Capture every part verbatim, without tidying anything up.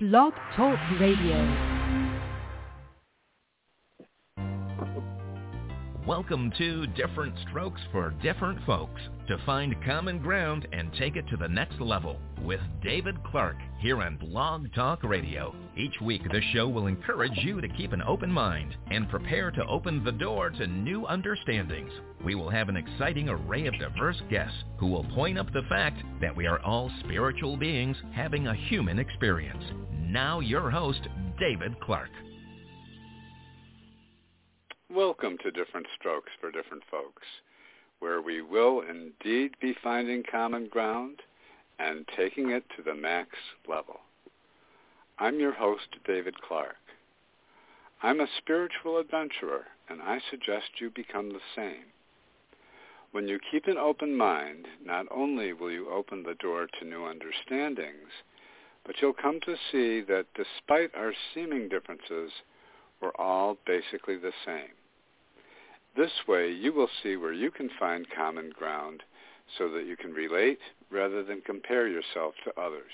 Blog Talk Radio. Welcome to Different Strokes for Different Folks, to find common ground and take it to the next level with David Clark here on Blog Talk Radio. Each week, this show will encourage you to keep an open mind and prepare to open the door to new understandings. We will have an exciting array of diverse guests who will point up the fact that we are all spiritual beings having a human experience. Now your host, David Clark. Welcome to Different Strokes for Different Folks, where we will indeed be finding common ground and taking it to the max level. I'm your host, David Clark. I'm a spiritual adventurer, and I suggest you become the same. When you keep an open mind, not only will you open the door to new understandings, but you'll come to see that despite our seeming differences, we're all basically the same. This way, you will see where you can find common ground so that you can relate rather than compare yourself to others.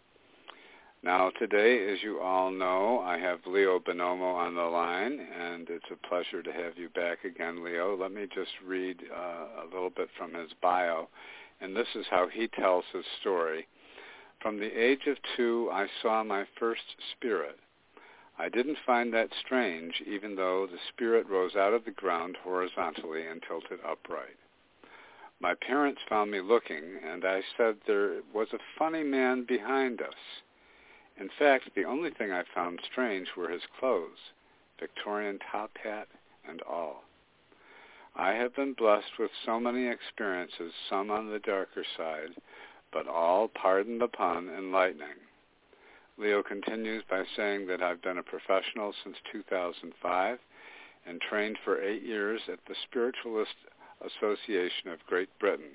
Now, today, as you all know, I have Leo Bonomo on the line, and it's a pleasure to have you back again, Leo. Let me just read uh, a little bit from his bio, and this is how he tells his story. From the age of two, I saw my first spirit. I didn't find that strange, even though the spirit rose out of the ground horizontally and tilted upright. My parents found me looking, and I said there was a funny man behind us. In fact, the only thing I found strange were his clothes, Victorian top hat and all. I have been blessed with so many experiences, some on the darker side, but all, pardon the pun, enlightening. Leo continues by saying that I've been a professional since two thousand five and trained for eight years at the Spiritualist Association of Great Britain.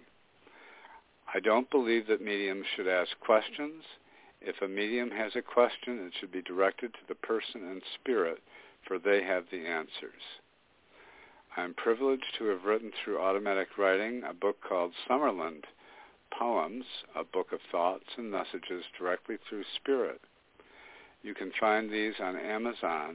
I don't believe that mediums should ask questions. If a medium has a question, it should be directed to the person in spirit, for they have the answers. I'm privileged to have written through automatic writing a book called Summerland Poems, a book of thoughts and messages directly through spirit. You can find these on Amazon.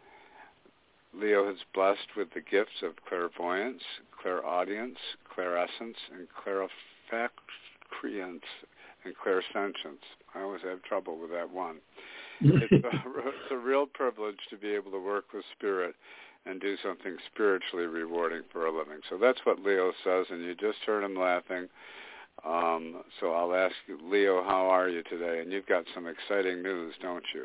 Leo is blessed with the gifts of clairvoyance, clairaudience, clairescence, and clairfactience, and clairsentience. I always have trouble with that one. It's a, it's a real privilege to be able to work with spirit and do something spiritually rewarding for a living. So that's what Leo says, and you just heard him laughing. Um, so I'll ask you, Leo, how are you today? And you've got some exciting news, don't you?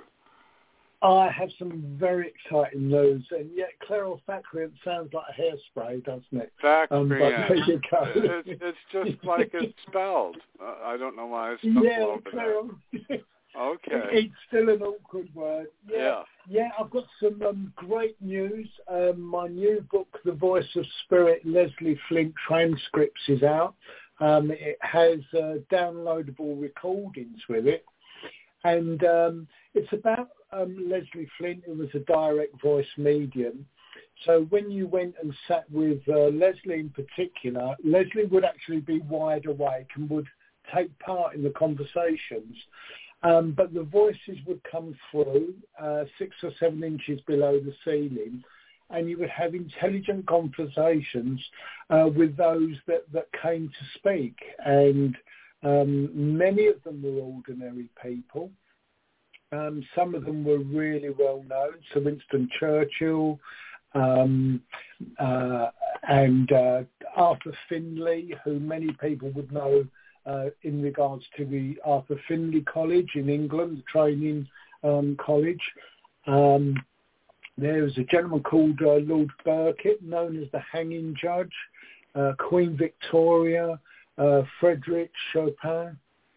I have some very exciting news, and yet clairofacient sounds like a hairspray, doesn't it? Um, but there you go. It's, it's just like it's spelled. Uh, I don't know why I stumbled yeah, over clairo- that. Okay. It's still an awkward word. Yeah, yeah. Yeah, I've got some um, great news. Um, my new book, The Voice of Spirit, Leslie Flint Transcripts, is out. Um, it has uh, downloadable recordings with it. And um, it's about um, Leslie Flint, who was a direct voice medium. So when you went and sat with uh, Leslie in particular, Leslie would actually be wide awake and would take part in the conversations. Um, but the voices would come through uh, six or seven inches below the ceiling, and you would have intelligent conversations uh, with those that, that came to speak. And um, many of them were ordinary people. Um, some of them were really well known. So Winston Churchill um, uh, and uh, Arthur Findlay, who many people would know uh, in regards to the Arthur Findlay College in England, the training um, college. Um, there was a gentleman called uh, Lord Burkitt, known as the Hanging Judge, uh, Queen Victoria, uh, Frederick Chopin.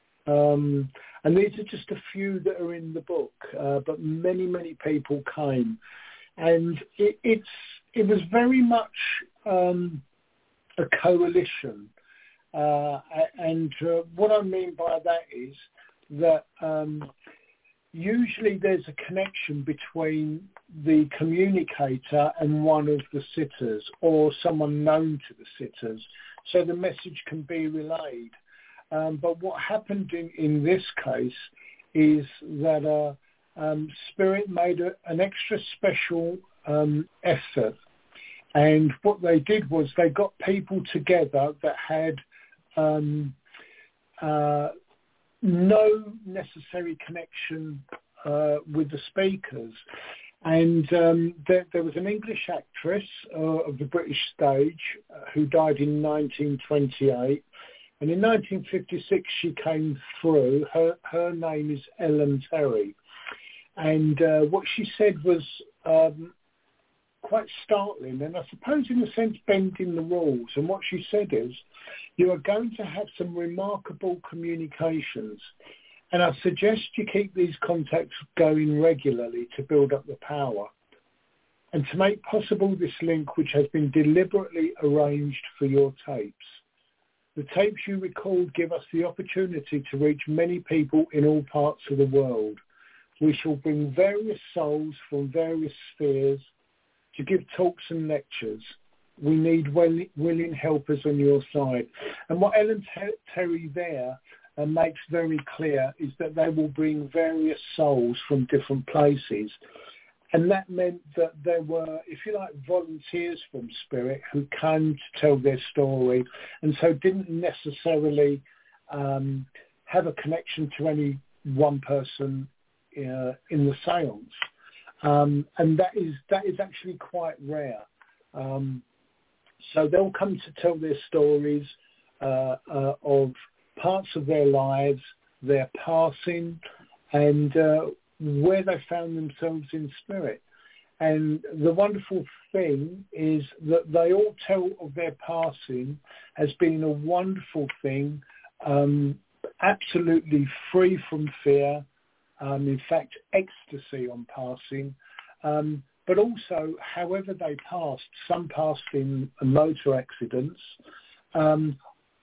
Um, and these are just a few that are in the book, uh, but many, many people came. And it, it's it was very much um, a coalition. Uh, and uh, what I mean by that is that um, usually there's a connection between the communicator and one of the sitters or someone known to the sitters, so the message can be relayed. Um, but what happened in, in this case is that uh, um, Spirit made a, an extra special um, effort. And what they did was they got people together that had um, uh, no necessary connection uh, with the speakers. And um, there, there was an English actress uh, of the British stage uh, who died in nineteen twenty-eight. And in nineteen fifty-six, she came through. Her, her name is Ellen Terry. And uh, what she said was um, quite startling, and I suppose in a sense bending the rules. And what she said is, you are going to have some remarkable communications, and I suggest you keep these contacts going regularly to build up the power. And to make possible this link, which has been deliberately arranged for your tapes. The tapes you record give us the opportunity to reach many people in all parts of the world. We shall bring various souls from various spheres to give talks and lectures. We need well, willing helpers on your side. And what Ellen Ter- Terry there uh, makes very clear is that they will bring various souls from different places. And that meant that there were, if you like, volunteers from Spirit who came to tell their story, and so didn't necessarily um, have a connection to any one person uh, in the seance. Um, and that is that is actually quite rare. Um, so they'll come to tell their stories uh, uh, of parts of their lives, their passing, and uh, where they found themselves in Spirit. And the wonderful thing is that they all tell of their passing as being a wonderful thing, um, absolutely free from fear, um, in fact, ecstasy on passing, um, but also however they passed, some passed in motor accidents, um,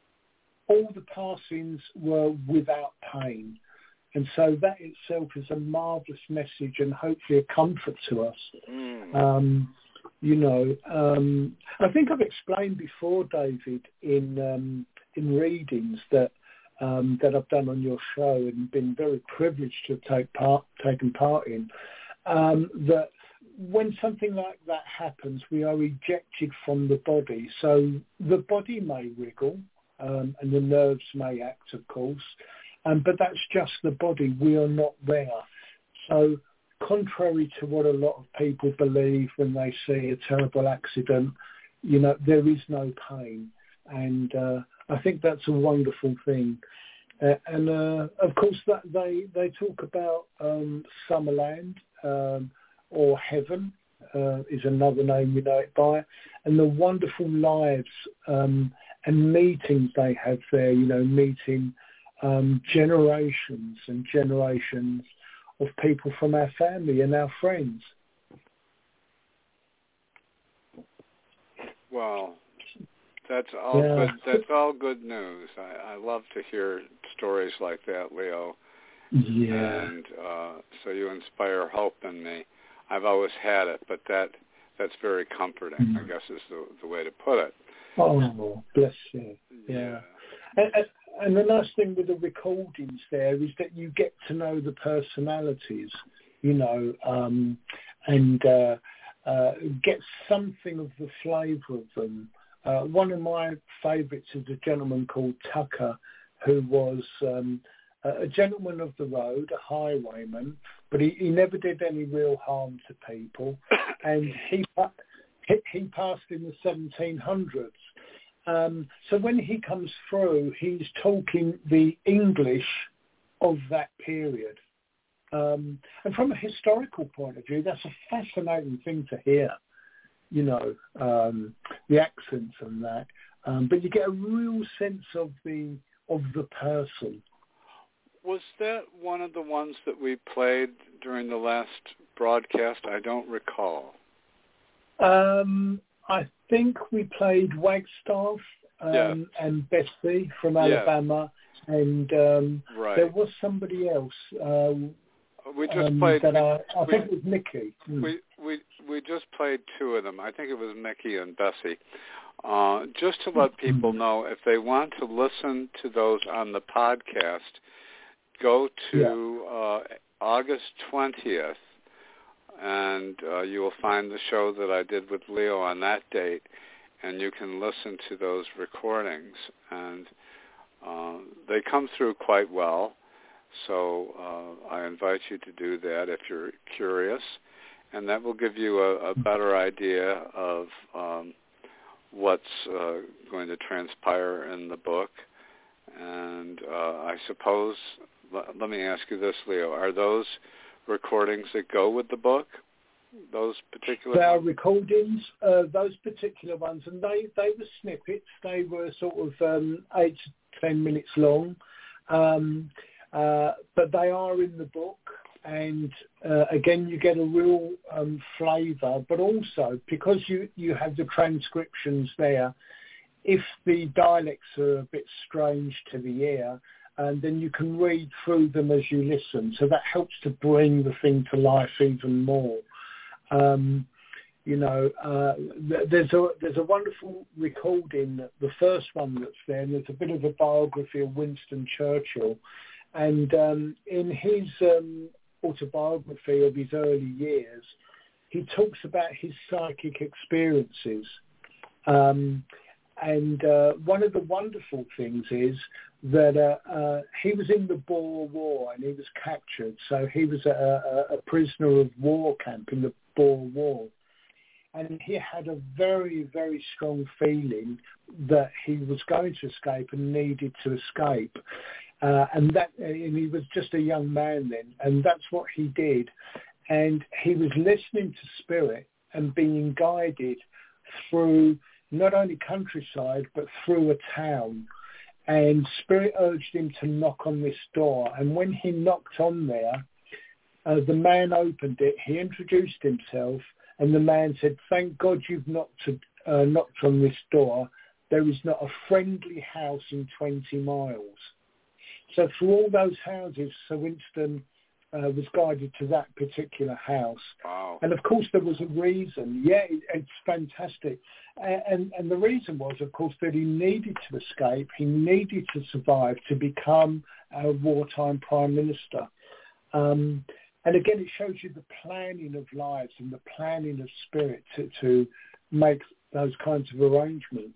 all the passings were without pain. And so that itself is a marvellous message and hopefully a comfort to us. Mm. Um, you know, um, I think I've explained before, David, in um, in readings that um, that I've done on your show and been very privileged to have take part, taken part in, um, that when something like that happens, we are ejected from the body. So the body may wriggle um, and the nerves may act, of course, Um, but that's just the body. We are not there. So contrary to what a lot of people believe when they see a terrible accident, you know, there is no pain. And uh, I think that's a wonderful thing. Uh, and, uh, of course, that they, they talk about um, Summerland um, or Heaven uh, is another name we know it by, and the wonderful lives um, and meetings they have there, you know, meeting Um, generations and generations of people from our family and our friends. Well, that's all yeah. good. That's all good news. I, I love to hear stories like that, Leo. Yeah. And uh, so you inspire hope in me. I've always had it, but that that's very comforting, mm. I guess is the, the way to put it. Oh, bless you. Yeah. yeah. And, and, And the nice thing with the recordings there is that you get to know the personalities, you know, um, and uh, uh, get something of the flavour of them. Uh, one of my favourites is a gentleman called Tucker, who was um, a gentleman of the road, a highwayman, but he, he never did any real harm to people. And he, he passed in the seventeen hundreds. Um, so when he comes through, he's talking the English of that period. Um, and from a historical point of view, that's a fascinating thing to hear, you know, um, the accents and that. Um, but you get a real sense of the of the person. Was that one of the ones that we played during the last broadcast? I don't recall. Um I think we played Wagstaff um, yeah. and Bessie from Alabama, yeah. and um, right. there was somebody else. Uh, we just um, played. That we, I, I we, think it was Mickey. Mm. We we we just played two of them. I think it was Mickey and Bessie. Uh, just to let people mm. know, if they want to listen to those on the podcast, go to yeah. uh, August twentieth, and uh, you will find the show that I did with Leo on that date, and you can listen to those recordings. And uh, they come through quite well, so uh, I invite you to do that if you're curious, and that will give you a, a better idea of um, what's uh, going to transpire in the book. And uh, I suppose, let, let me ask you this, Leo, are those recordings that go with the book, those particular There are ones? recordings, uh, those particular ones, and they, they were snippets. They were sort of um, eight to ten minutes long, um, uh, but they are in the book. And uh, again, you get a real um, flavour, but also because you, you have the transcriptions there, if the dialects are a bit strange to the ear, and then you can read through them as you listen. So that helps to bring the thing to life even more. Um, you know, uh, th- there's a there's a wonderful recording, the first one that's there, and there's a bit of a biography of Winston Churchill. And um, in his um, autobiography of his early years, he talks about his psychic experiences. Um, and uh, one of the wonderful things is that uh, uh, he was in the Boer War and he was captured. So he was a, a, a prisoner of war camp in the Boer War. And he had a very, very strong feeling that he was going to escape and needed to escape. Uh, and that, and he was just a young man then, and that's what he did. And he was listening to spirit and being guided through not only countryside, but through a town. And spirit urged him to knock on this door. And when he knocked on there, uh, the man opened it, he introduced himself, and the man said, "Thank God you've knocked, to, uh, knocked on this door. There is not a friendly house in twenty miles. So through all those houses, Sir Winston uh, was guided to that particular house. Wow. And of course, there was a reason. Yeah, it, it's fantastic. And, and, and the reason was, of course, that he needed to escape. He needed to survive to become a wartime prime minister. Um, and again, it shows you the planning of lives and the planning of spirit to, to make those kinds of arrangements.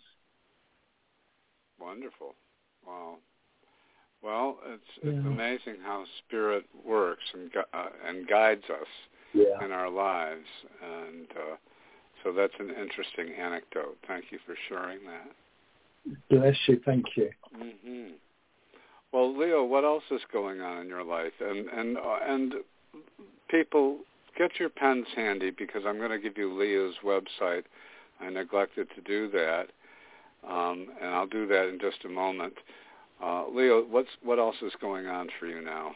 Wonderful. Wow. Well, it's it's yeah. amazing how spirit works and uh, and guides us yeah. in our lives, and uh, so that's an interesting anecdote. Thank you for sharing that. Bless you. Thank you. Mm-hmm. Well, Leo, what else is going on in your life? And and uh, and people, get your pens handy because I'm going to give you Leo's website. I neglected to do that, um, and I'll do that in just a moment. Uh, Leo, what's what else is going on for you now?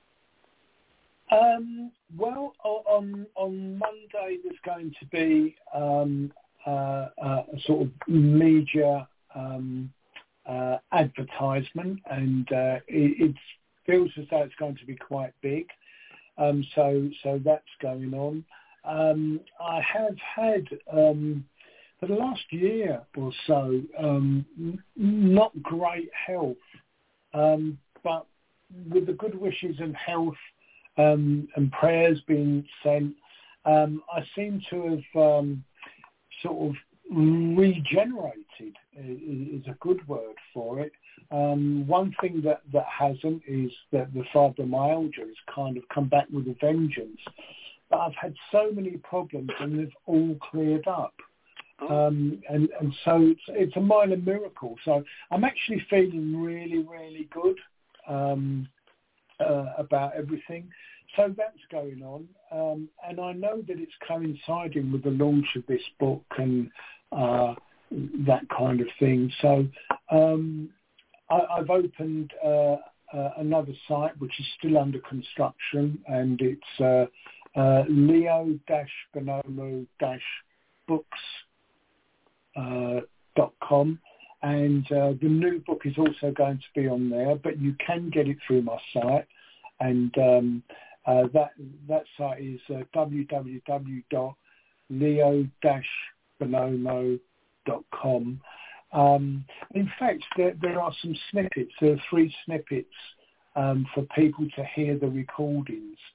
Um, well, on on Monday there's going to be um, uh, uh, a sort of media um, uh, advertisement, and uh, it, it feels as though it's going to be quite big. Um, so so that's going on. Um, I have had. Um, For the last year or so, um, not great health, um, but with the good wishes and health um, and prayers being sent, um, I seem to have um, sort of regenerated, is a good word for it. Um, one thing that, that hasn't is that the fibromyalgia has kind of come back with a vengeance. But I've had so many problems and they've all cleared up. Um, and, and so it's, it's a minor miracle. So I'm actually feeling really, really good um, uh, about everything. So that's going on. Um, and I know that it's coinciding with the launch of this book and uh, that kind of thing. So um, I, I've opened uh, uh, another site, which is still under construction, and it's uh, uh, leo dash bonomo dash books Uh, dot com, and uh, the new book is also going to be on there, but you can get it through my site, and um, uh, that that site is uh, w w w dot leo dash bonomo dot com. Um, in fact, there, there are some snippets. There are three snippets um, for people to hear the recordings.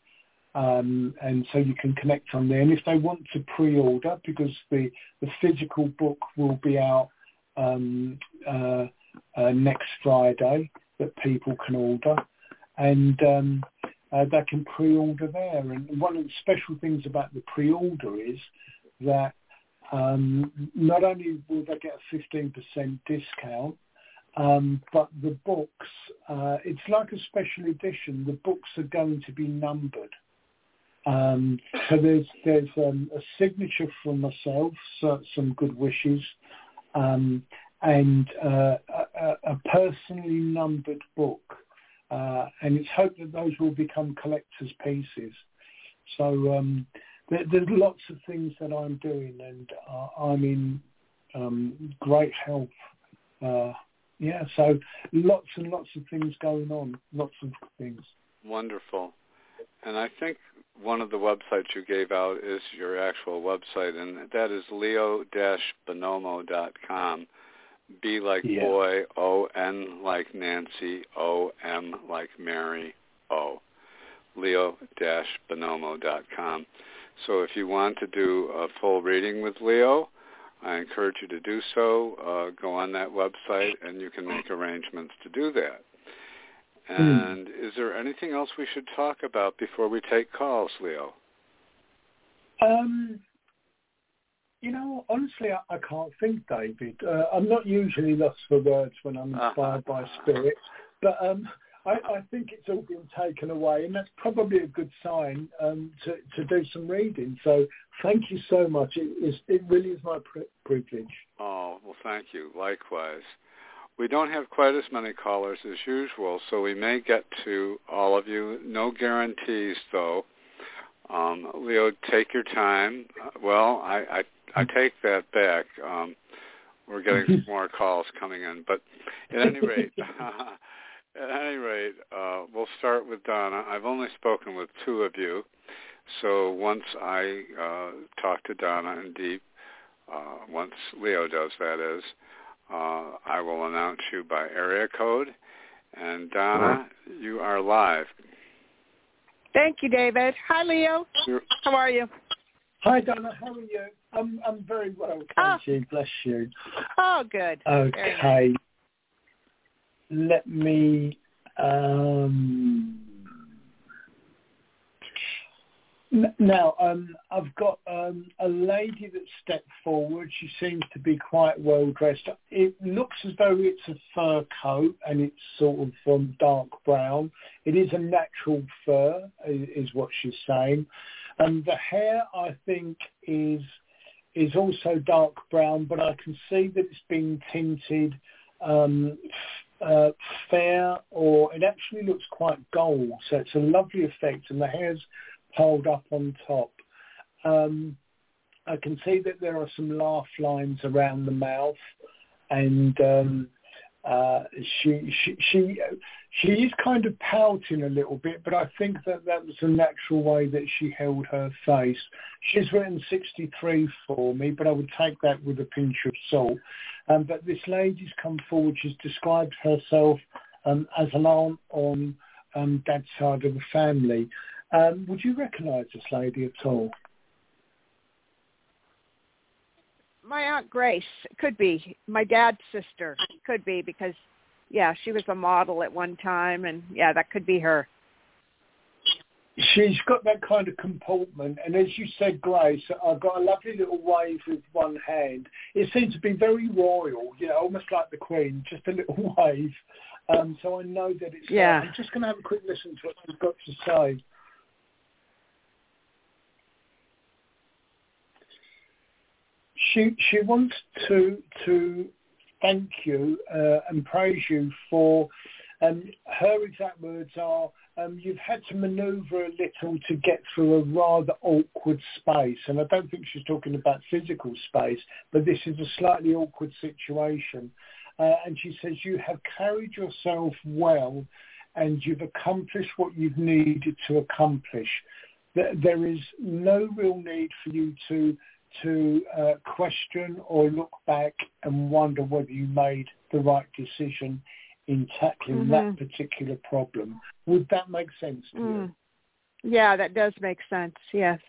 Um, and so you can connect on there. And if they want to pre-order, because the, the physical book will be out um, uh, uh, next Friday, that people can order, and um, uh, they can pre-order there. And one of the special things about the pre-order is that um, not only will they get a fifteen percent discount, um, but the books, uh, it's like a special edition. The books are going to be numbered. Um, so there's there's um, a signature from myself, so some good wishes, um, and uh, a, a personally numbered book. Uh, and it's hoped that those will become collector's pieces. So um, there, there's lots of things that I'm doing, and uh, I'm in um, great health. Uh, yeah, so lots and lots of things going on, lots of things. Wonderful. And I think one of the websites you gave out is your actual website, and that is leo dash bonomo dot com. B like yeah. boy, O, N like Nancy, O, M like Mary, O. leo dash bonomo dot com. So if you want to do a full reading with Leo, I encourage you to do so. Uh, go on that website, and you can make arrangements to do that. And mm. is there anything else we should talk about before we take calls, Leo? Um, you know, honestly, I, I can't think, David. Uh, I'm not usually lost for words when I'm inspired uh-huh. by spirit, but um, I, I think it's all been taken away, and that's probably a good sign um, to, to do some reading. So thank you so much. It, is, it really is my pri- privilege. Oh, well, thank you. Likewise. We don't have quite as many callers as usual, so we may get to all of you. No guarantees, though. Um, Leo, take your time. Uh, well, I, I, I take that back. Um, we're getting some more calls coming in. But at any rate, at any rate, uh, we'll start with Donna. I've only spoken with two of you, so once I uh, talk to Donna and Deep, uh, once Leo does, that is, Uh, I will announce you by area code. And Donna, you are live. Thank you, David. Hi, Leo. You're... How are you? Hi, Donna. How are you? I'm I'm very well, thank oh. you. Bless you. Oh, good. Okay. Nice. Let me. Um... Now, um, I've got um, a lady that stepped forward. She seems to be quite well dressed. It looks as though it's a fur coat, and it's sort of um, dark brown. It is a natural fur, is what she's saying. And the hair, I think, is is also dark brown, but I can see that it's been tinted um, uh, fair, or it actually looks quite gold. So it's a lovely effect, and the hair's piled up on top. Um, I can see that there are some laugh lines around the mouth, and um, uh, she, she she she is kind of pouting a little bit, but I think that that was the natural way that she held her face. She's written sixty-three for me, but I would take that with a pinch of salt. Um, but this lady's come forward. She's described herself um, as an aunt on um, Dad's side of the family. Um, would you recognise this lady at all? My Aunt Grace. Could be. My dad's sister. Could be, because, yeah, she was a model at one time, and, yeah, that could be her. She's got that kind of comportment, and as you said, Grace, I've got a lovely little wave with one hand. It seems to be very royal, you know, almost like the Queen, just a little wave. Um, so I know that it's... Yeah. Uh, I'm just going to have a quick listen to what she's got to say. She she wants to to thank you uh, and praise you for, um, her exact words are, um, you've had to manoeuvre a little to get through a rather awkward space. And I don't think she's talking about physical space, but this is a slightly awkward situation. Uh, and she says you have carried yourself well, and you've accomplished what you've needed to accomplish. There is no real need for you to to uh, question or look back and wonder whether you made the right decision in tackling mm-hmm. that particular problem. Would that make sense to mm. you? Yeah, that does make sense. Yes.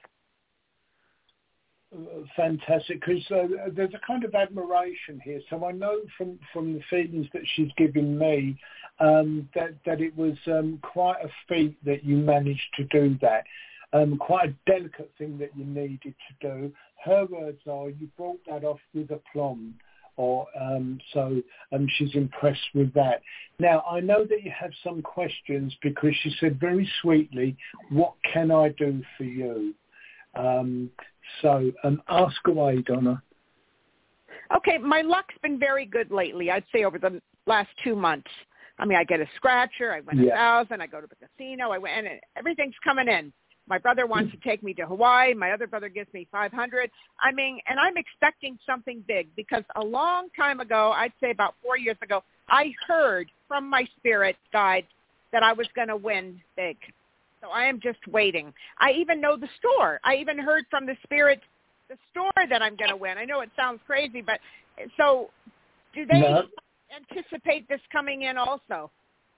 Uh, fantastic, because uh, there's a kind of admiration here. So I know from, from the feelings that she's given me um, that, that it was um, quite a feat that you managed to do that. Um, quite a delicate thing that you needed to do. Her words are, you brought that off with aplomb. Or, um, so um, she's impressed with that. Now, I know that you have some questions because she said very sweetly, what can I do for you? Um, so um, ask away, Donna. Okay, my luck's been very good lately, I'd say over the last two months. I mean, I get a scratcher, I win yeah. a thousand, I go to the casino, I win, and everything's coming in. My brother wants to take me to Hawaii. My other brother gives me five hundred. I mean, and I'm expecting something big because a long time ago, I'd say about four years ago, I heard from my spirit guide that I was going to win big. So I am just waiting. I even know the store. I even heard from the spirit, the store that I'm going to win. I know it sounds crazy, but so do they no. anticipate this coming in also?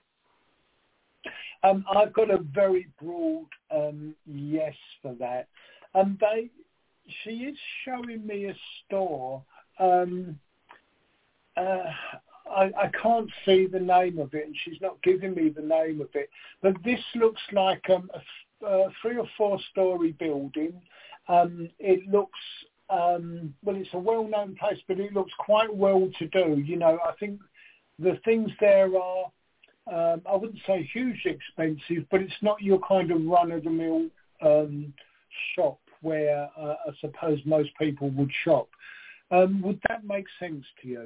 Um, I've got a very broad um, yes for that. Um, they, she is showing me a store. Um, uh, I, I can't see the name of it, and she's not giving me the name of it. But this looks like um, a, a three or four story building. Um, it looks um, well, it's a well-known place, but it looks quite well to do. You know, I think the things there are. Um, I wouldn't say hugely expensive, but it's not your kind of run-of-the-mill um, shop where uh, I suppose most people would shop. Um, would that make sense to you?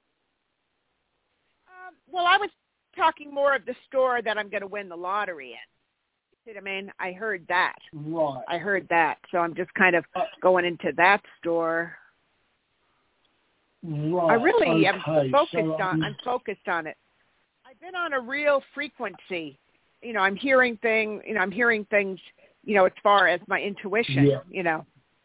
Um, well, I was talking more of the store that I'm going to win the lottery in. You see what I mean? I heard that. Right. I heard that, so I'm just kind of uh, going into that store. Right. I really okay. am focused so, um, on. I'm focused on it. I've been on a real frequency. You know, I'm hearing things, you know, I'm hearing things, you know, as far as my intuition, yeah. you know.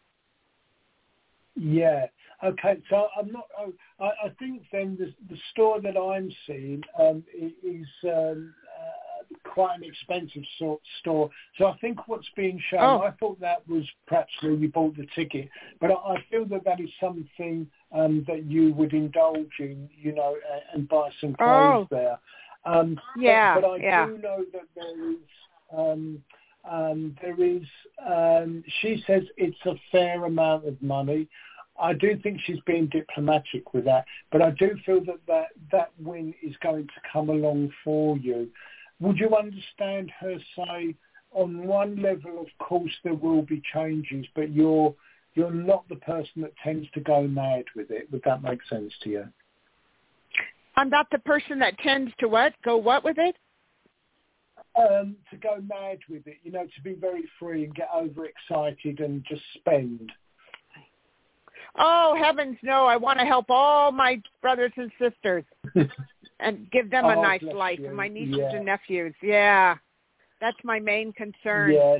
Yeah. Okay. So I'm not, I, I think then the, the store that I'm seeing um, is um, uh, quite an expensive sort store. So I think what's being shown, oh. I thought that was perhaps where you bought the ticket, but I, I feel that that is something um, that you would indulge in, you know, and, and buy some clothes oh. there. Um, yeah, but, but I yeah. do know that there is, um, um, there is, um, she says it's a fair amount of money. I do think she's being diplomatic with that, but I do feel that that, that win is going to come along for you. Would you understand her say, on one level, of course, there will be changes, but you're you're not the person that tends to go mad with it? Would that make sense to you? I'm not the person that tends to what? Go what with it? Um, to go mad with it, you know, to be very free and get overexcited and just spend. Oh, heavens no. I want to help all my brothers and sisters and give them a oh, nice life, you. and my nieces yeah. and nephews. Yeah, that's my main concern. Yes.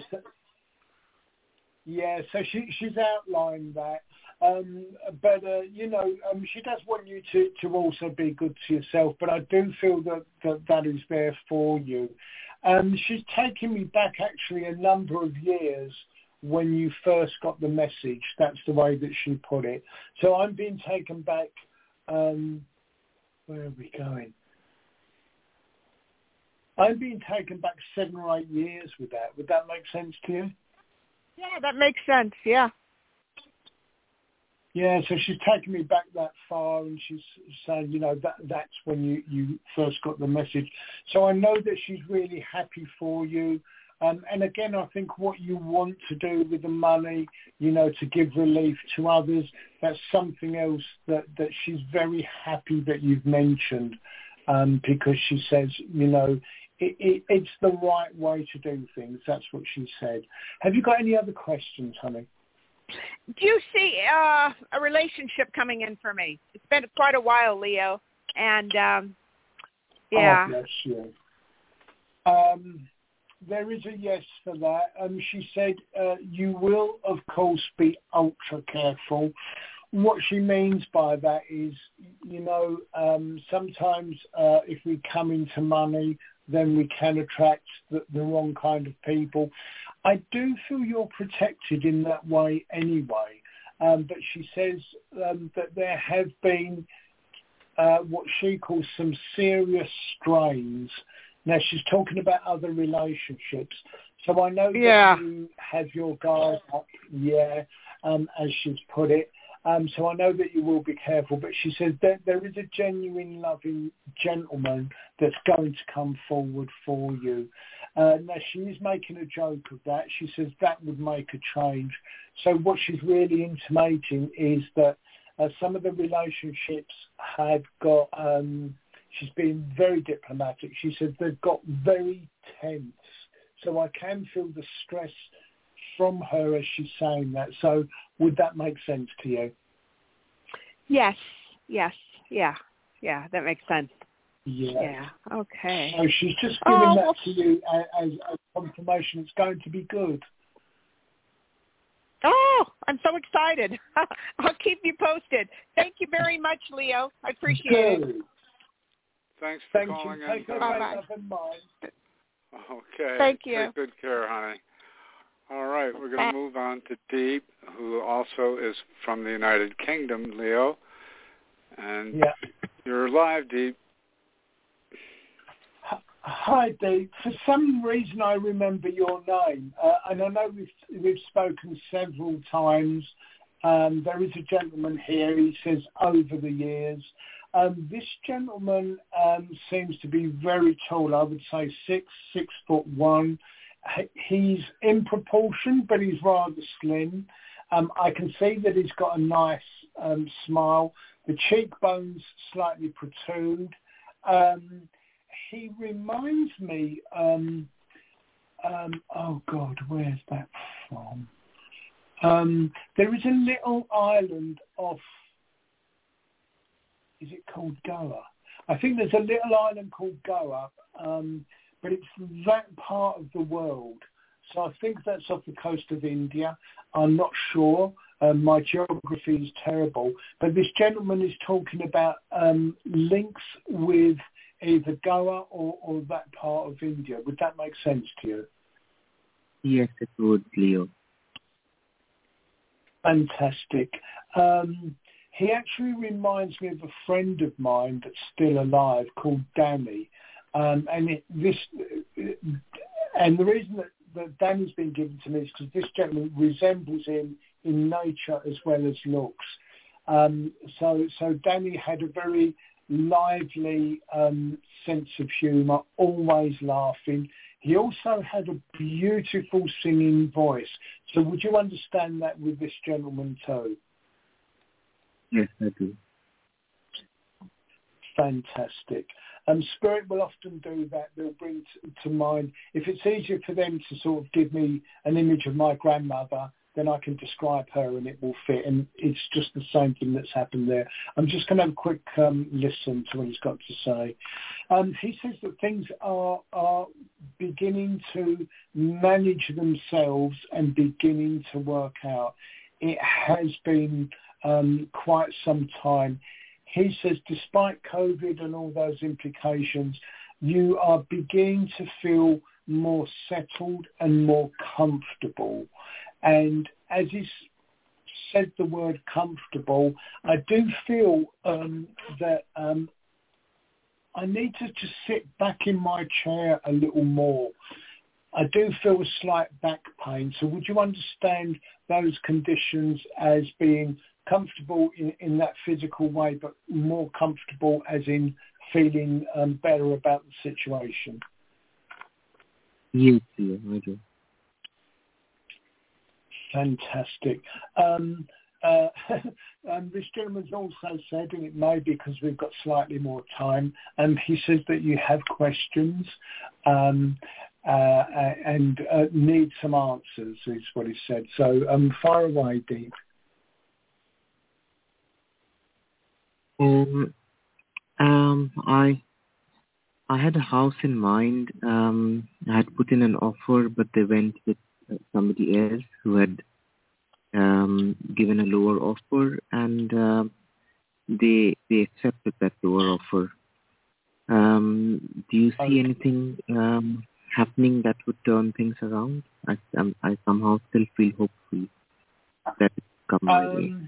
Yeah, so she, she's outlined that. Um, but, uh, you know, um, she does want you to, to also be good to yourself, but I do feel that that, that is there for you. Um, she's taken me back actually a number of years when you first got the message. That's the way that she put it. So I'm being taken back, um, where are we going? I'm being taken back seven or eight years with that. Would that make sense to you? Yeah, that makes sense, yeah. Yeah, so she's taken me back that far, and she's saying, you know, that that's when you, you first got the message. So I know that she's really happy for you. Um, and again, I think what you want to do with the money, you know, to give relief to others, that's something else that, that she's very happy that you've mentioned, um, because she says, you know, it, it, it's the right way to do things. That's what she said. Have you got any other questions, honey? Do you see uh, a relationship coming in for me? It's been quite a while, Leo, and um, yeah. Oh, bless you. Um, there is a yes for that. Um, she said uh, you will, of course, be ultra careful. What she means by that is, you know, um, sometimes uh, if we come into money, then we can attract the, the wrong kind of people. I do feel you're protected in that way anyway. Um, but she says um, that there have been uh, what she calls some serious strains. Now, she's talking about other relationships. So I know yeah. that you have your guard up, yeah, um, as she's put it. Um, so I know that you will be careful. But she says that there is a genuine, loving gentleman that's going to come forward for you. Uh, now, she is making a joke of that. She says that would make a change. So what she's really intimating is that uh, some of the relationships have got, um, she's been very diplomatic. She says they've got very tense. So I can feel the stress from her as she's saying that. So would that make sense to you? Yes, yes, yeah, yeah, that makes sense. Yeah. Yeah, okay. So she's just giving oh, that well, to you as, as, as confirmation it's going to be good. Oh, I'm so excited. I'll keep you posted. Thank you very much, Leo. I appreciate good. it. Thanks for Thank calling you. in. Take care, Bye-bye. love and mind. Okay. Thank you. Take good care, honey. All right, we're going to move on to Deep, who also is from the United Kingdom, Leo. And yeah. you're live, Deep. Hi, Deep. For some reason, I remember your name, uh, and I know we've we've spoken several times. Um, there is a gentleman here. He says over the years. Um, this gentleman um, seems to be very tall. I would say six, six foot one. He's in proportion, but he's rather slim. Um, I can see that he's got a nice um, smile. The cheekbones slightly protrude. Um, he reminds me, um, um, oh God, where's that from? Um, there is a little island off, is it called Goa? I think there's a little island called Goa, um, but it's that part of the world. So I think that's off the coast of India. I'm not sure. Um, my geography is terrible. But this gentleman is talking about um, links with either Goa or, or that part of India. Would that make sense to you? Yes, it would, Leo. Fantastic. Um, he actually reminds me of a friend of mine that's still alive called Danny. Um, and it, this, and the reason that, that Danny's been given to me is because this gentleman resembles him in nature as well as looks. Um, so, so Danny had a very lively um, sense of humour, always laughing. He also had a beautiful singing voice. So, would you understand that with this gentleman too? Yes, I do. Fantastic. Um, Spirit will often do that. They'll bring t- to mind, if it's easier for them to sort of give me an image of my grandmother, then I can describe her and it will fit. And it's just the same thing that's happened there. I'm just going to have a quick um, listen to what he's got to say. Um, he says that things are, are beginning to manage themselves and beginning to work out. It has been um, quite some time. He says, despite COVID and all those implications, you are beginning to feel more settled and more comfortable. And as he said the word comfortable, I do feel um, that um, I need to just sit back in my chair a little more. I do feel a slight back pain. So would you understand those conditions as being comfortable in, in that physical way, but more comfortable as in feeling um, better about the situation? Yes, yeah, I do. Fantastic. Um, uh, um, this gentleman's also said, and it may be because we've got slightly more time, um, he says that you have questions um, uh, and uh, need some answers, is what he said. So um, fire away, Deep. Um, um, I I had a house in mind. Um, I had put in an offer, but they went with somebody else who had um, given a lower offer, and uh, they they accepted that lower offer. Um, do you see anything um, happening that would turn things around? I, um, I somehow still feel hopeful that it will come my way. Um,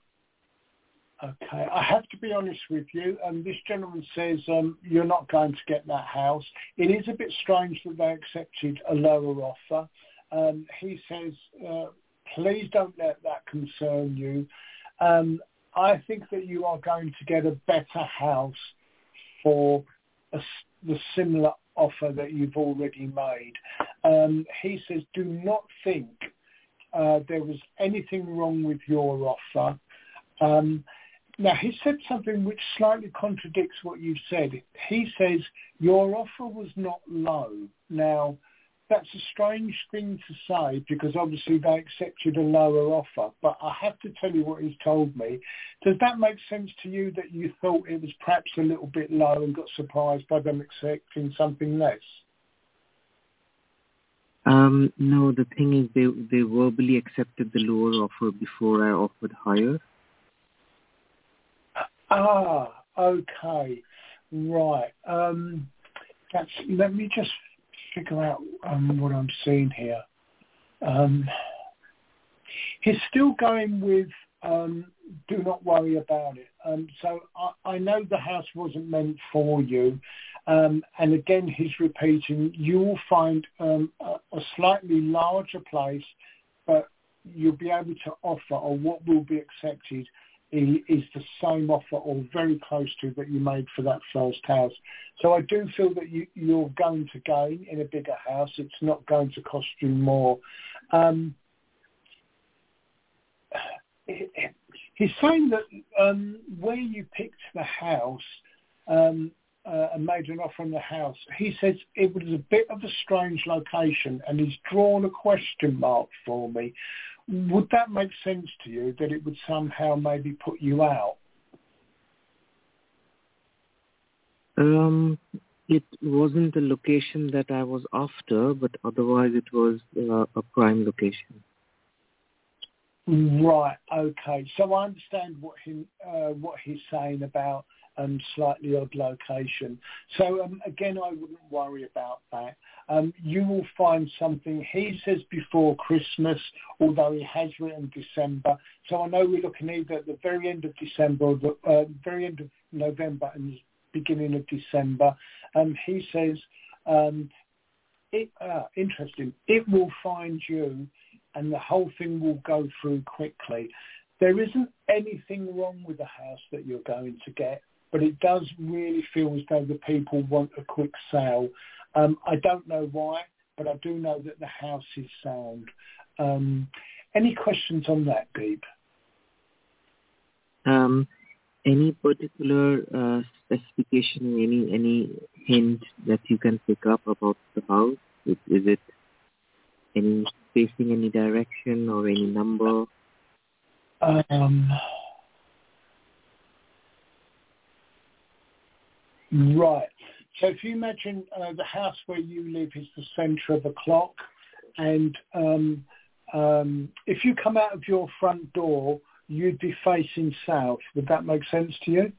okay, I have to be honest with you. Um, this gentleman says um, you're not going to get that house. It is a bit strange that they accepted a lower offer. Um, he says, uh, please don't let that concern you. Um, I think that you are going to get a better house for a, the similar offer that you've already made. Um, he says, do not think uh, there was anything wrong with your offer. Um, now, he said something which slightly contradicts what you've said. He says, your offer was not low. Now, that's a strange thing to say because obviously they accepted a lower offer. But I have to tell you what he's told me. Does that make sense to you that you thought it was perhaps a little bit low and got surprised by them accepting something less? Um, no, the thing is they they verbally accepted the lower offer before I offered higher. Ah, okay. Right. Um, that's, let me just figure out um, what I'm seeing here. Um, he's still going with um, do not worry about it. Um, so I, I know the house wasn't meant for you. Um, and again, he's repeating, you will find um, a, a slightly larger place, but you'll be able to offer, or what will be accepted is, is the same offer or very close to that you made for that first house. So I do feel that you, you're going to gain in a bigger house. It's not going to cost you more. Um, he's saying that um, where you picked the house um, uh, and made an offer on the house, he says it was a bit of a strange location, and he's drawn a question mark for me. Would that make sense to you, that it would somehow maybe put you out? Um, it wasn't the location that I was after, but otherwise it was uh, a prime location. Right. Okay. So I understand what he uh, what he's saying about um slightly odd location. So um, again, I wouldn't worry about that. Um, you will find something. He says before Christmas, although he has written December. So I know we're looking either at the very end of December or the uh, very end of November and beginning of December. Um, he says, um, it, uh, interesting, it will find you and the whole thing will go through quickly. There isn't anything wrong with the house that you're going to get, but it does really feel as though the people want a quick sale. Um, I don't know why, but I do know that the house is sound. Um, any questions on that, Deep? Um, any particular uh, specification, any any hint that you can pick up about the house? Is, is it any facing any direction or any number? Um, right. So if you imagine uh, the house where you live is the centre of a clock, and um, um, if you come out of your front door, you'd be facing south. Would that make sense to you?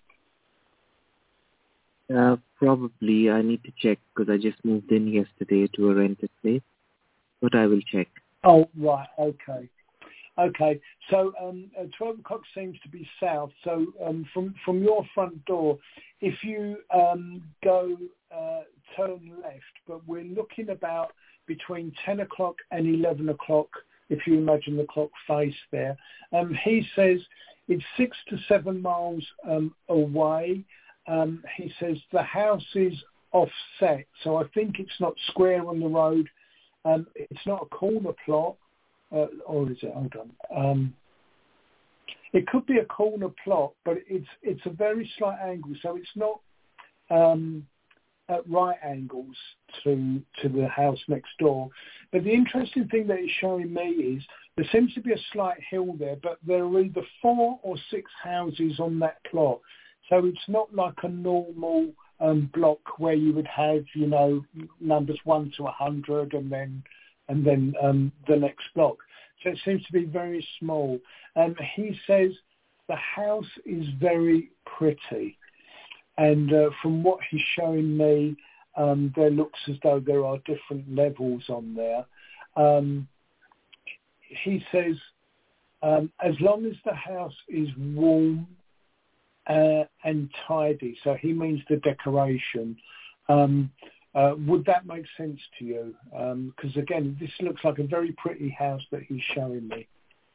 Uh, probably. I need to check because I just moved in yesterday to a rented place, but I will check. Oh, right. Okay. Okay. So um, uh, twelve o'clock seems to be south. So um, from, from your front door, if you um, go uh, turn left, but we're looking about between ten o'clock and eleven o'clock, if you imagine the clock face there. Um, he says it's six to seven miles um, away. Um, he says the house is offset, so I think it's not square on the road. Um, it's not a corner plot, uh, or is it? Hold on. Um, it could be a corner plot, but it's it's a very slight angle, so it's not um, at right angles to to the house next door. But the interesting thing that he's showing me is there seems to be a slight hill there, but there are either four or six houses on that plot. So it's not like a normal um, block where you would have, you know, numbers one to a hundred and then and then um, the next block. So it seems to be very small. Um, he says the house is very pretty. And uh, from what he's showing me, um, there looks as though there are different levels on there. Um, he says, um, as long as the house is warm uh, and tidy, so he means the decoration, um, uh, would that make sense to you? Because, um, again, this looks like a very pretty house that he's showing me.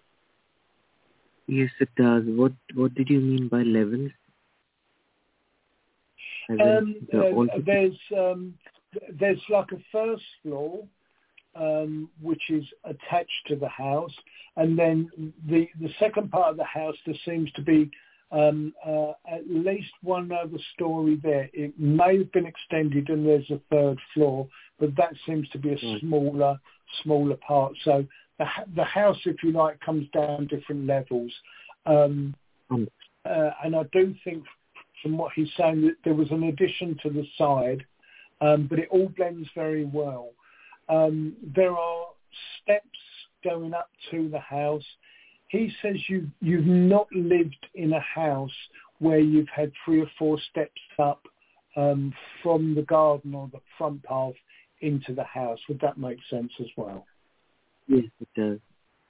Yes, it does. What What did you mean by levels? Um, uh, there's um, there's like a first floor, um, which is attached to the house, and then the the second part of the house, there seems to be um, uh, at least one other story there. It may have been extended, and there's a third floor, but that seems to be a mm. smaller smaller part. So the the house, if you like, comes down different levels, um, mm. uh, and I do think, from what he's saying, that there was an addition to the side, um, but it all blends very well. Um, there are steps going up to the house. He says you, you've not lived in a house where you've had three or four steps up um, from the garden or the front path into the house. Would that make sense as well? Yes, it does.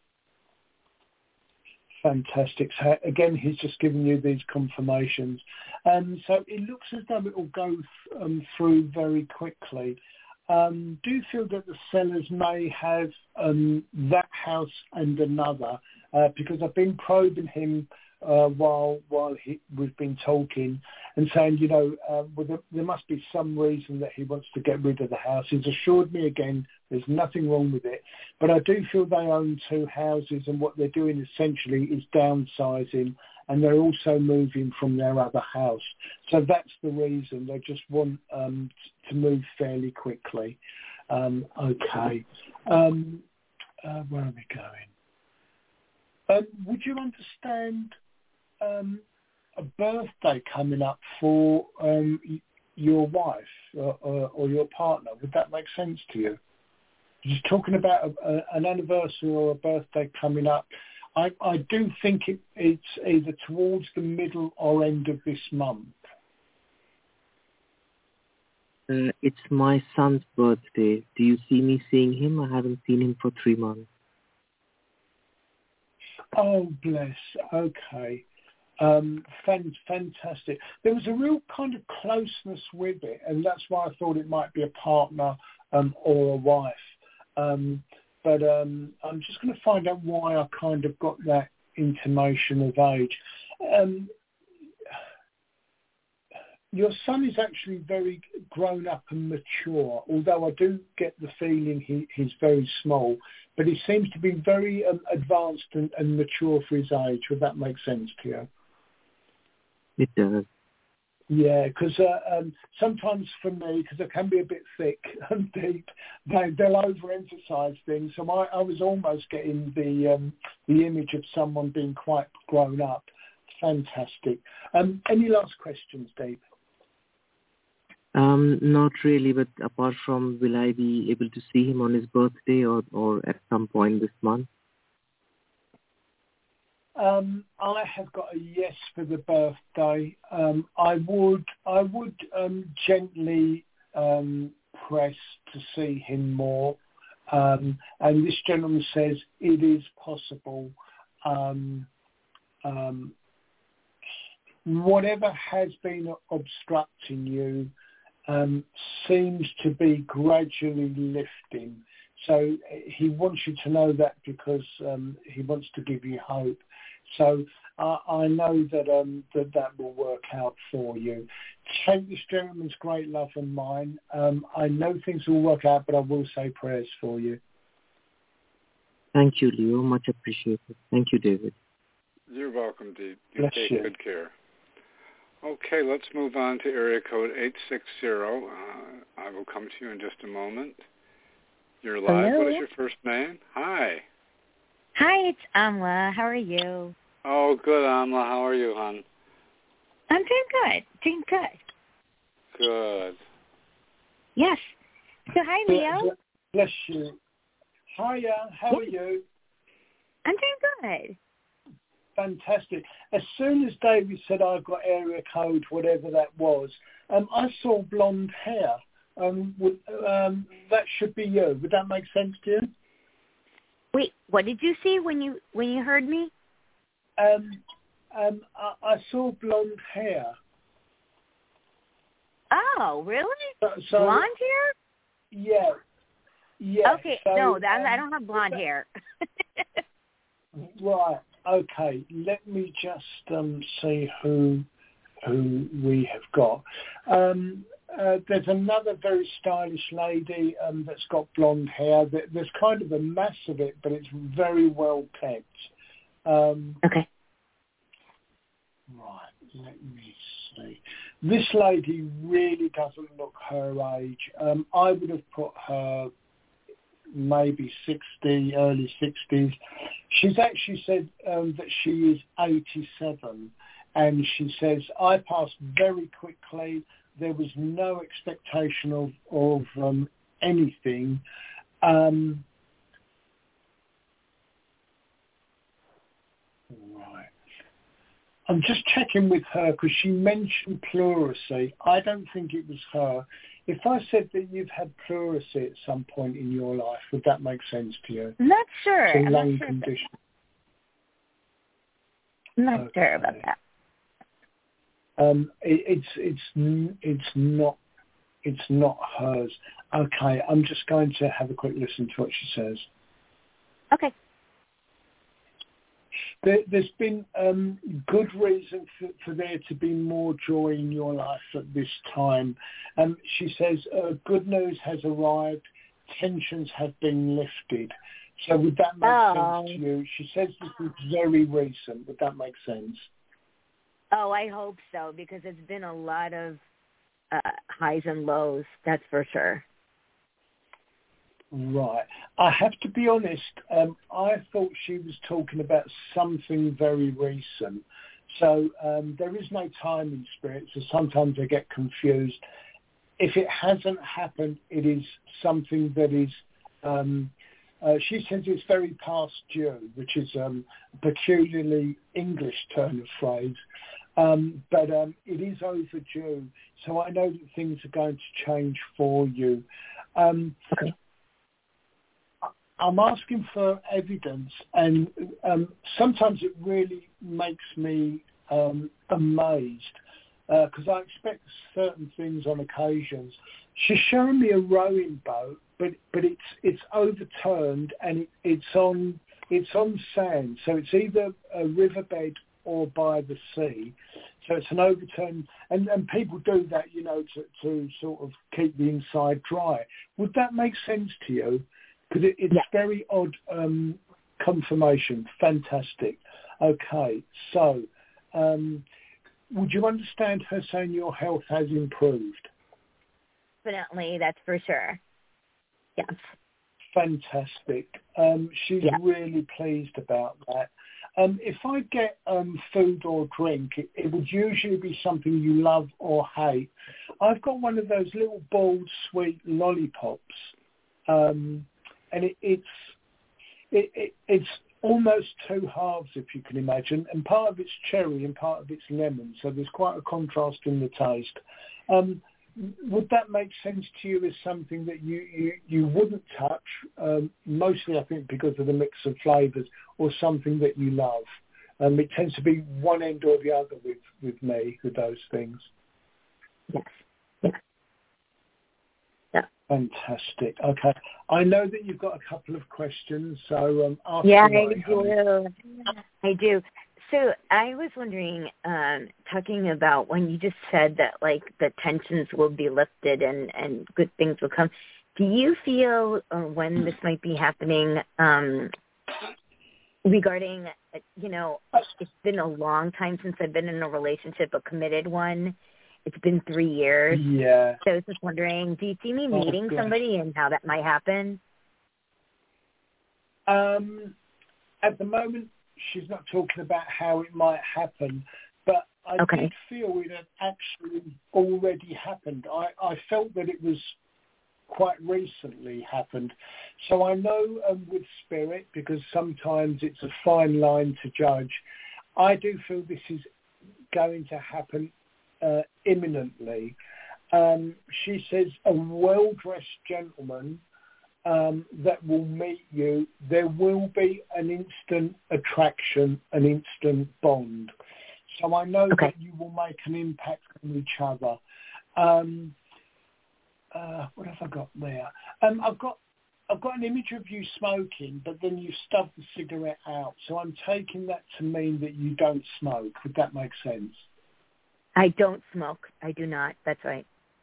Fantastic. So again, he's just giving you these confirmations. Um, so it looks as though it will go th- um, through very quickly. Um, do you feel that the sellers may have um, that house and another? Uh, because I've been probing him uh, while while he, we've been talking and saying, you know, uh, well, there, there must be some reason that he wants to get rid of the house. He's assured me again there's nothing wrong with it. But I do feel they own two houses, and what they're doing essentially is downsizing, and they're also moving from their other house. So that's the reason. They just want um, to move fairly quickly. Um, okay. Um, uh, where are we going? Um, would you understand um, a birthday coming up for um, y- your wife or, or, or your partner? Would that make sense to you? Just talking about a, a, an anniversary or a birthday coming up, I, I do think it, it's either towards the middle or end of this month. Uh, it's my son's birthday. Do you see me seeing him? I haven't seen him for three months. Oh, bless. Okay. Um, fan, fantastic. There was a real kind of closeness with it, and that's why I thought it might be a partner um, or a wife. Um, but um, I'm just going to find out why I kind of got that intimation of age. Um, your son is actually very grown up and mature, although I do get the feeling he, he's very small, but he seems to be very um, advanced and, and mature for his age. Would that make sense to you? It does. Yeah, because uh, um, sometimes for me, because I can be a bit thick and deep, they, they'll overemphasize things. So I, I was almost getting the um, the image of someone being quite grown up. Fantastic. Um, any last questions, Dave? Um, not really, but apart from, will I be able to see him on his birthday or, or at some point this month? Um, I have got a yes for the birthday. Um, I would, I would um, gently um, press to see him more. Um, and this gentleman says it is possible. Um, um, whatever has been obstructing you um, seems to be gradually lifting. So he wants you to know that because um, he wants to give you hope. So uh, I know that um, that that will work out for you. Take this gentleman's great love and mine. Um, I know things will work out, but I will say prayers for you. Thank you, Leo. Much appreciated. Thank you, David. You're welcome, Dee. You Bless take you. good care. Okay, let's move on to area code eight six zero. Uh, I will come to you in just a moment. You're live. Hello. What is your first name? Hi. Hi, it's Amla. How are you? Oh, good, Amla. How are you, hon? I'm doing good. Doing good. Good. Yes. So hi, Leo. Bless you. Hiya. How are you? I'm doing good. Fantastic. As soon as David said I've got area code, whatever that was, um, I saw blonde hair. um, would, um, that should be you. Would that make sense to you? Wait, what did you see when you when you heard me? Um, um, I, I saw blonde hair. Oh, really? So, so, blonde hair? Yeah. Yeah. Okay, so, no, that, um, I don't have blonde hair. Right. Okay. Let me just um, see who who we have got. Um, uh, there's another very stylish lady um, that's got blonde hair. There's kind of a mass of it, but it's very well kept. Um, okay. Right. Let me see. This lady really doesn't look her age. Um, I would have put her maybe sixty, early sixties. She's actually said um, that she is eighty-seven, and she says, I passed very quickly. There was no expectation of, of um, anything. Um, right. I'm just checking with her because she mentioned pleurisy. I don't think it was her. If I said that you've had pleurisy at some point in your life, would that make sense to you? I'm not sure. It's a I'm lung not sure condition. I'm not Okay. sure about that. Um, it, it's it's it's not it's not hers. Okay, I'm just going to have a quick listen to what she says. Okay. There, there's been um, good reason for, for there to be more joy in your life at this time. Um, she says, uh, good news has arrived, tensions have been lifted. So would that make oh. sense to you? She says this is very recent. Would that make sense? Oh, I hope so, because it's been a lot of uh, highs and lows, that's for sure. Right. I have to be honest, um, I thought she was talking about something very recent. So um, there is no time in spirit, so sometimes I get confused. If it hasn't happened, it is something that is, um, uh, she says it's very past due, which is um, a peculiarly English turn of phrase. Um, but um, it is overdue, so I know that things are going to change for you. Um, okay. I'm asking for evidence, and um, sometimes it really makes me um, amazed because uh, I expect certain things on occasions. She's showing me a rowing boat, but but it's it's overturned and it, it's on it's on sand, so it's either a riverbed or by the sea. So it's an overturned, and, and people do that, you know, to, to sort of keep the inside dry. Would that make sense to you? Because it, it's yeah. very odd um, confirmation. Fantastic. Okay, so um, would you understand her saying your health has improved? Definitely, that's for sure. Yes. Fantastic. Um, she's yeah. really pleased about that. Um, if I get um, food or drink, it, it would usually be something you love or hate. I've got one of those little bald, sweet lollipops. Um, And it, it's it, it, it's almost two halves, if you can imagine, and part of it's cherry and part of it's lemon, so there's quite a contrast in the taste. Um, would that make sense to you as something that you, you, you wouldn't touch, um, mostly I think because of the mix of flavours, or something that you love? Um, it tends to be one end or the other with, with me, with those things. Yes. Yeah. Yeah. Fantastic. Okay. I know that you've got a couple of questions, so um, ask Yeah, away, I do. I do. So I was wondering, um, talking about when you just said that, like, the tensions will be lifted and, and good things will come. Do you feel uh, when this might be happening um, regarding, you know, it's been a long time since I've been in a relationship, a committed one. It's been three years. Yeah. So I was just wondering, do you see me meeting oh, somebody and how that might happen? Um, at the moment, she's not talking about how it might happen, but I okay. did feel it had actually already happened. I, I felt that it was quite recently happened. So I know um, with spirit, because sometimes it's a fine line to judge, I do feel this is going to happen uh, imminently. Um, she says a well-dressed gentleman um, that will meet you. There will be an instant attraction, an instant bond. So I know okay. that you will make an impact on each other. Um, uh, what have I got there? Um, I've got I've got an image of you smoking, but then you stub the cigarette out. So I'm taking that to mean that you don't smoke. Would that make sense? I don't smoke. I do not. That's right.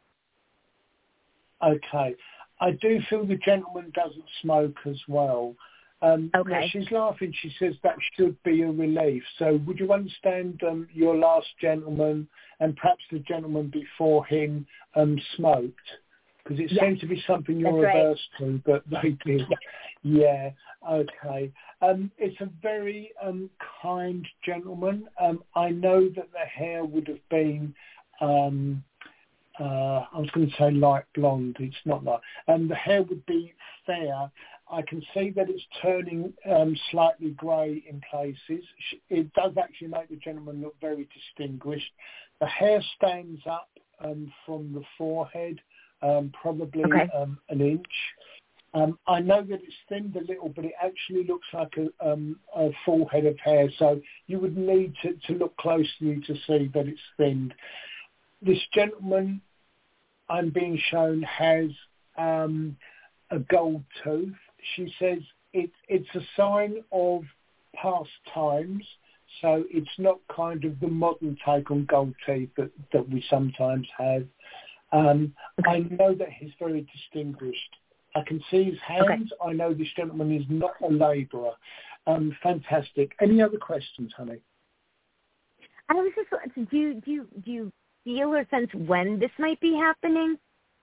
Okay. I do feel the gentleman doesn't smoke as well. Um, okay. Now she's laughing. She says that should be a relief. So would you understand um, your last gentleman and perhaps the gentleman before him um, smoked? Because it yes. seems to be something you're That's averse right. to, but they did. Yeah, okay. Um, it's a very um, kind gentleman. Um, I know that the hair would have been, um, uh, I was going to say light blonde. It's not light. Um, the hair would be fair. I can see that it's turning um, slightly grey in places. It does actually make the gentleman look very distinguished. The hair stands up um, from the forehead. Um, probably okay. um, an inch. Um, I know that it's thinned a little, but it actually looks like a, um, a full head of hair. So you would need to, to look closely to see that it's thinned. This gentleman I'm being shown has um, a gold tooth. She says it, it's a sign of past times. So it's not kind of the modern take on gold teeth that, that we sometimes have. Um, I know that he's very distinguished. I can see his hands. Okay. I know this gentleman is not a labourer. Um, fantastic. Any other questions, honey? I was just, do you, do you, do you feel or sense when this might be happening?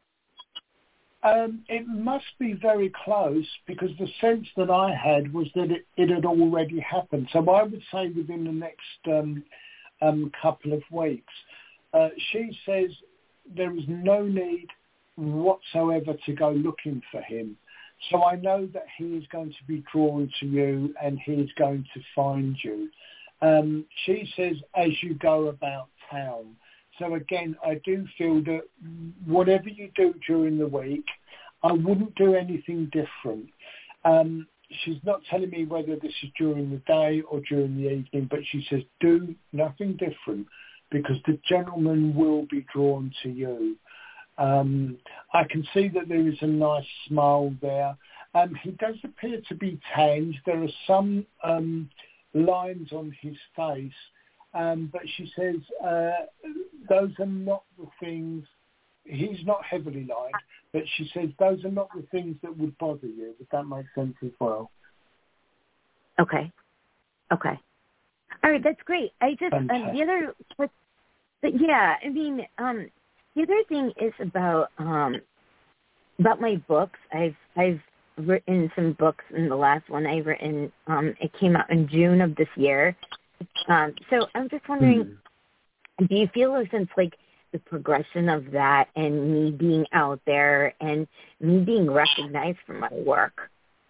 Um, it must be very close because the sense that I had was that it, it had already happened. So I would say within the next um, um, couple of weeks. Uh, she says there is no need whatsoever to go looking for him. So I know that he is going to be drawn to you and he is going to find you. Um, she says as you go about town. So again, I do feel that whatever you do during the week, I wouldn't do anything different. Um, she's not telling me whether this is during the day or during the evening, but she says do nothing different because the gentleman will be drawn to you. Um, I can see that there is a nice smile there. Um, he does appear to be tanned. There are some um, lines on his face, um, but she says uh, those are not the things. He's not heavily lined, but she says those are not the things that would bother you. If that makes sense as well. Okay. Okay. All right, that's great. I just um, the other, but, but yeah, I mean, um, the other thing is about um, about my books. I've I've written some books, and the last one I've written, um, it came out in June of this year. Um, so I'm just wondering, hmm. do you feel a sense like the progression of that and me being out there and me being recognized for my work?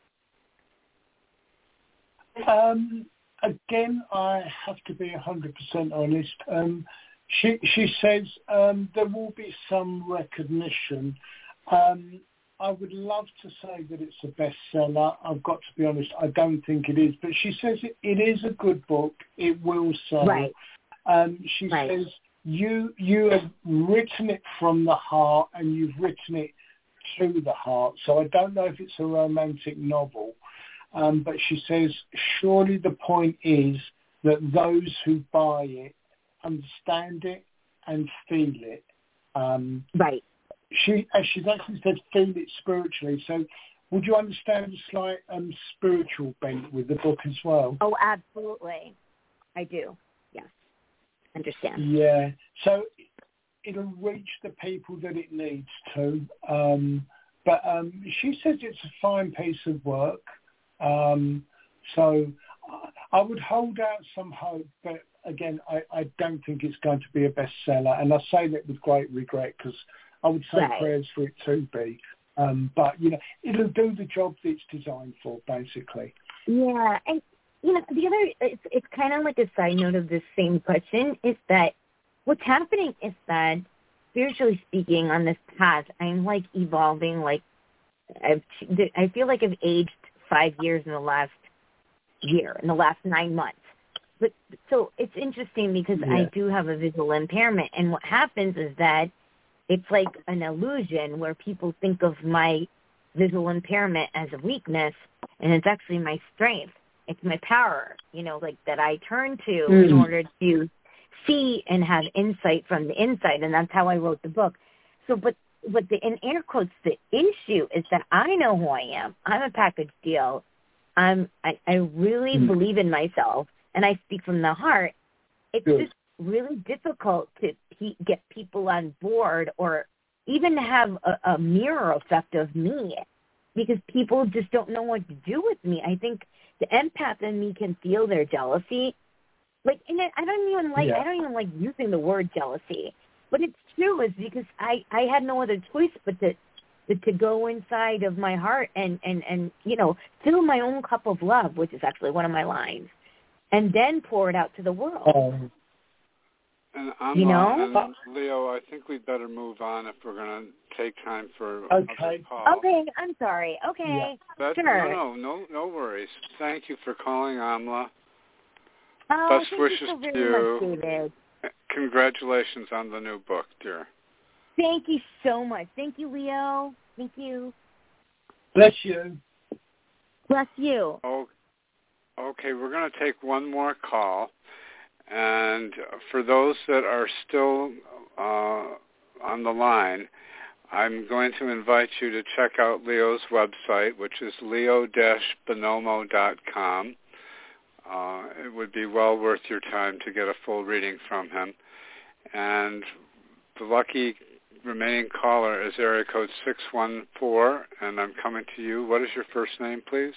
Um, again, I have to be one hundred percent honest. Um, she, she says um, there will be some recognition. Um, I would love to say that it's a bestseller. I've got to be honest, I don't think it is. But she says it, it is a good book. It will sell. Right. Um, she right. says you you have written it from the heart and you've written it to the heart. So I don't know if it's a romantic novel. Um, but she says, surely the point is that those who buy it understand it and feel it. Um, right. She, as she's actually said, feel it spiritually. So would you understand the slight um, spiritual bent with the book as well? Oh, absolutely. I do. Yes. Understand. Yeah. So it'll reach the people that it needs to. Um, but um, she says it's a fine piece of work. Um, so I would hold out some hope, but again, I, I don't think it's going to be a bestseller. And I say that with great regret because I would say right. prayers for it to be. Um, but, you know, it'll do the job that it's designed for, basically. Yeah. And, you know, the other, it's, it's kind of like a side note of this same question is that what's happening is that spiritually speaking, on this path, I'm like evolving. Like I've, I feel like I've aged five years in the last year, in the last nine months. But so it's interesting because yeah. I do have a visual impairment, and what happens is that it's like an illusion where people think of my visual impairment as a weakness, and it's actually my strength. It's my power, you know, like that I turn to mm. in order to see and have insight from the inside, and that's how I wrote the book. So, but, but the, in air quotes, the issue is that I know who I am. I'm a package deal. I'm, I, I really mm. believe in myself, and I speak from the heart. It's Good. just really difficult to pe- get people on board or even have a, a mirror effect of me, because people just don't know what to do with me. I think the empath in me can feel their jealousy. Like, and I don't even like, yeah. I don't even like using the word jealousy, but it's true. Is because I, I had no other choice but to, to, to go inside of my heart and, and, and, you know, fill my own cup of love, which is actually one of my lines, and then pour it out to the world. Um, and I'm, you know? And Leo, I think we'd better move on if we're going to take time for okay. a call. Okay, I'm sorry. Okay, yeah. sure. No, no, no, no worries. Thank you for calling, Amla. Oh, Best thank wishes you so very to you. much, David. Congratulations on the new book, dear. Thank you so much. Thank you, Leo. Thank you. Bless you. Bless you. Oh, okay, we're going to take one more call. And for those that are still uh, on the line, I'm going to invite you to check out Leo's website, which is leo dash bonomo dot com. Uh, it would be well worth your time to get a full reading from him. And the lucky remaining caller is area code six one four, and I'm coming to you. What is your first name, please?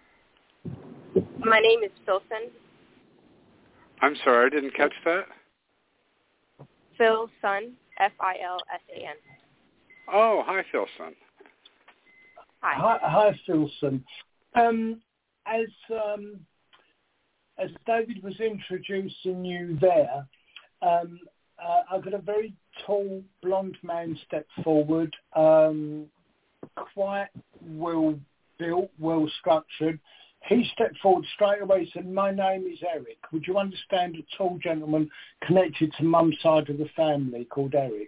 My name is Philson. I'm sorry, I didn't catch that. Phil Sun, F I L S A N. Oh, hi, Philson. Hi. Hi, hi Philson. Um, as um, as David was introducing you there, um, uh, I got a very tall, blonde man step forward, um, quite well built, well structured. He stepped forward straight away and said, "My name is Eric. Would you understand a tall gentleman connected to Mum's side of the family called Eric?"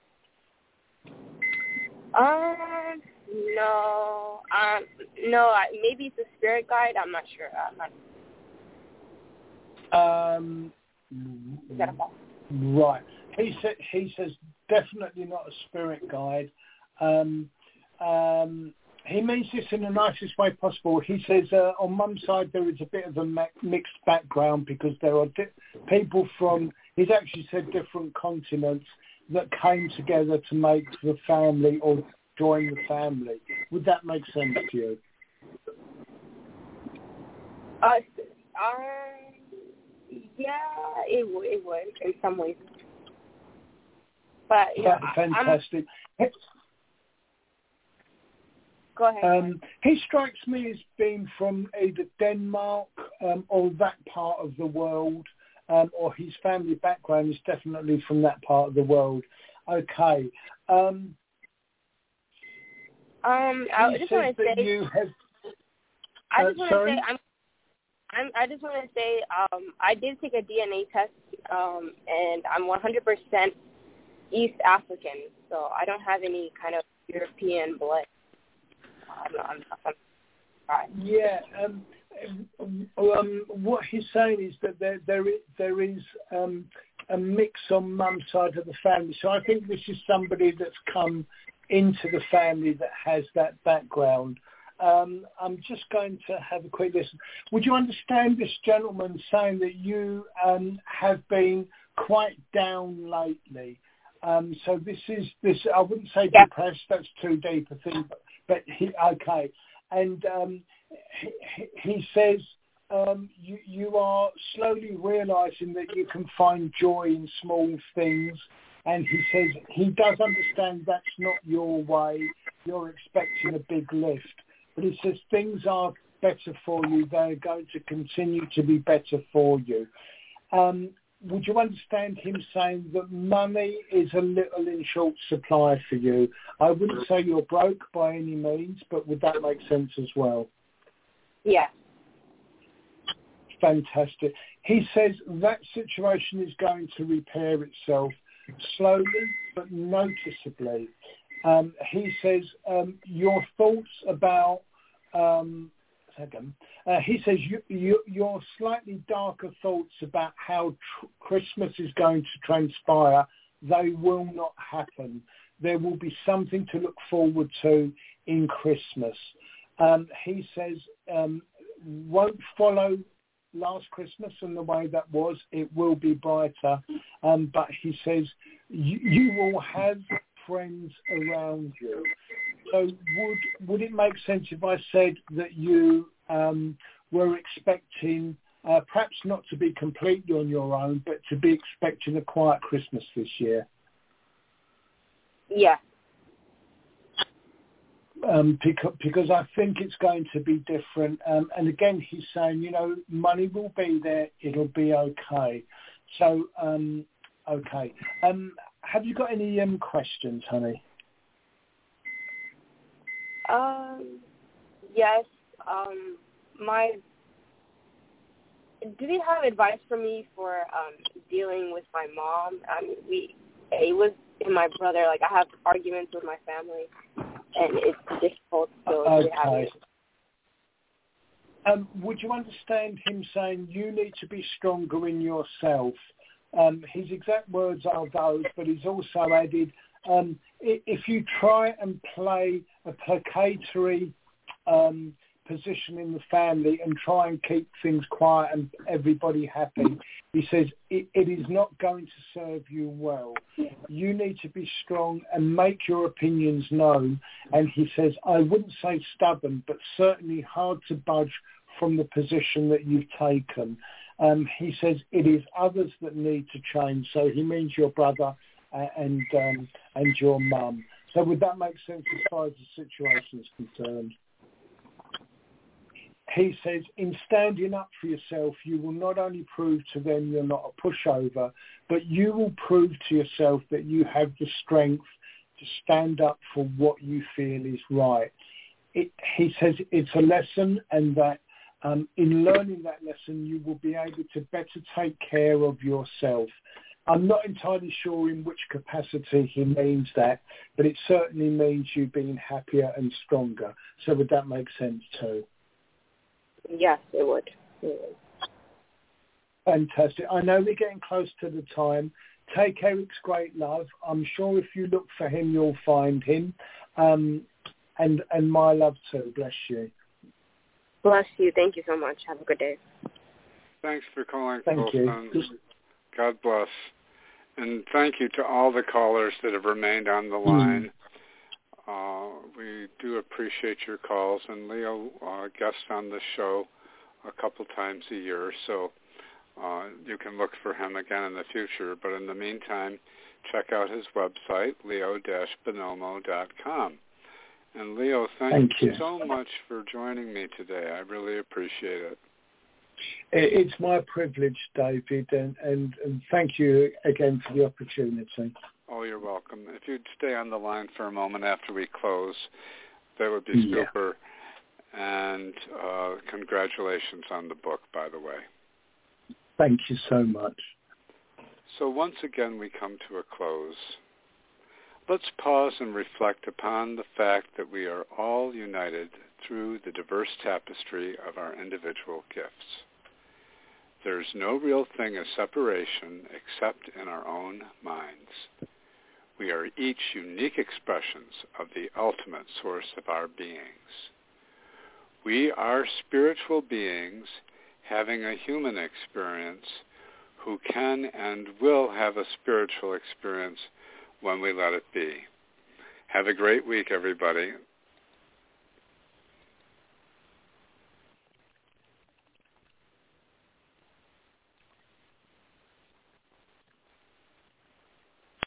Um, no. Um, no, I, maybe it's a spirit guide. I'm not sure. I'm not. Um, is that a fault? Right. He said, he says, definitely not a spirit guide. Um, um, He means this in the nicest way possible. He says uh, on Mum's side there is a bit of a mixed background because there are di- people from, he's actually said different continents that came together to make the family or join the family. Would that make sense to you? Uh, um, yeah, it would, it would in some ways. But, yeah, fantastic. I'm, Go ahead. Um, he strikes me as being from either Denmark um, or that part of the world, um, or his family background is definitely from that part of the world. Okay. Um, um, I just want to say, you have, I uh, just want to say, I'm, I'm, I just want to say, um, I did take a D N A test, um, and I'm one hundred percent East African, so I don't have any kind of European blood. I'm, I'm, I'm yeah, um, um, what he's saying is that there there is, there is um, a mix on Mum's side of the family. So I think this is somebody that's come into the family that has that background. Um, I'm just going to have a quick listen. Would you understand this gentleman saying that you um, have been quite down lately? Um, so this is this. I wouldn't say yeah. depressed. That's too deep a thing. But, But he, okay, and um, he, he says um, you, you are slowly realising that you can find joy in small things, and he says he does understand that's not your way. You're expecting a big lift, but he says things are better for you. They're going to continue to be better for you. Um, would you understand him saying that money is a little in short supply for you? I wouldn't say you're broke by any means, but would that make sense as well? Yeah. Fantastic. He says that situation is going to repair itself slowly but noticeably. Um, he says um, your thoughts about, um, second, uh, he says you, you, your slightly darker thoughts about how tr- Christmas is going to transpire, they will not happen. There will be something to look forward to in Christmas. Um, he says um, won't follow last Christmas and the way that was. It will be brighter. Um, but he says you, you will have friends around you. So would would it make sense if I said that you um, were expecting, uh, perhaps not to be completely on your own, but to be expecting a quiet Christmas this year? Yeah. Um, because, because I think it's going to be different. Um, and again, he's saying, you know, money will be there. It'll be okay. So, um, okay. Um, have you got any um, questions, honey? Um, yes. Um, my, do they have advice for me for um, dealing with my mom? I mean, we, it was and my brother, like I have arguments with my family, and it's difficult to go okay. have it. Um, would you understand him saying you need to be stronger in yourself? Um, his exact words are those, but he's also added, um, if you try and play a placatory um, position in the family and try and keep things quiet and everybody happy, he says it, it is not going to serve you well. You need to be strong and make your opinions known. And he says, I wouldn't say stubborn, but certainly hard to budge from the position that you've taken. Um, he says it is others that need to change. So he means your brother uh, and um, and your mum. So would that make sense as far as the situation is concerned? He says, in standing up for yourself, you will not only prove to them you're not a pushover, but you will prove to yourself that you have the strength to stand up for what you feel is right. It, he says it's a lesson, and that um, in learning that lesson, you will be able to better take care of yourself. I'm not entirely sure in which capacity he means that, but it certainly means you being happier and stronger. So would that make sense too? Yes, it would. It would. Fantastic. I know we're getting close to the time. Take Eric's great love. I'm sure if you look for him, you'll find him. Um, and and my love too. Bless you. Bless you. Thank you so much. Have a good day. Thanks for calling, Thank Colson. you. God bless. And thank you to all the callers that have remained on the line. Uh, we do appreciate your calls, and Leo uh, guests on the show a couple times a year, so uh, you can look for him again in the future. But in the meantime, check out his website, leo dash bonomo dot com. And Leo, thank, thank you you so much for joining me today. I really appreciate it. It's my privilege, David, and, and, and thank you again for the opportunity. Oh, you're welcome. If you'd stay on the line for a moment after we close, that would be super. Yeah. And uh, congratulations on the book, by the way. Thank you so much. So once again, we come to a close. Let's pause and reflect upon the fact that we are all united through the diverse tapestry of our individual gifts. There's no real thing as separation except in our own minds. We are each unique expressions of the ultimate source of our beings. We are spiritual beings having a human experience who can and will have a spiritual experience when we let it be. Have a great week, everybody.